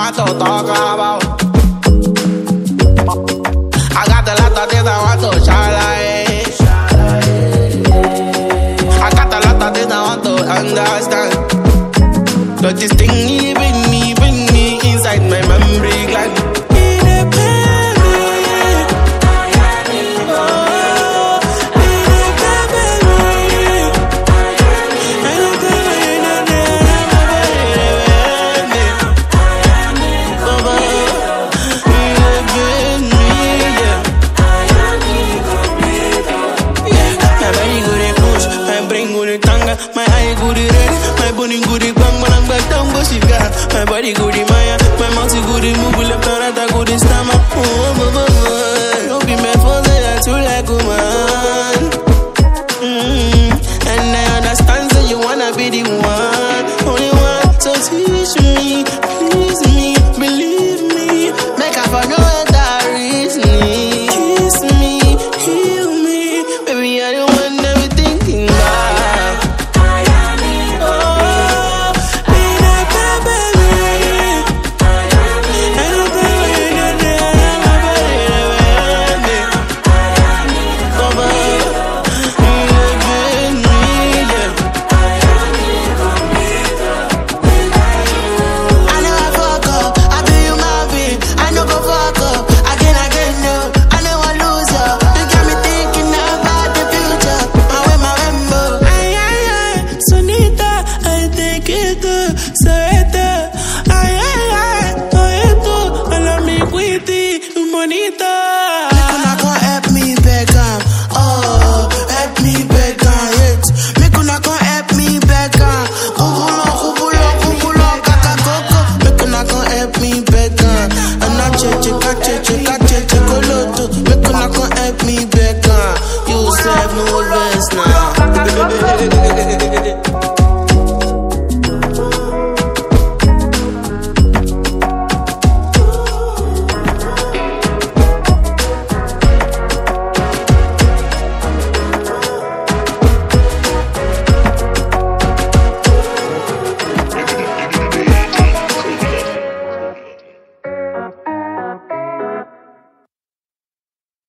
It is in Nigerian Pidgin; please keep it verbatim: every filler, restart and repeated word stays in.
want to talk about. I got a lot of things I want to shine. I got a lot of things I want to understand. But this thing even me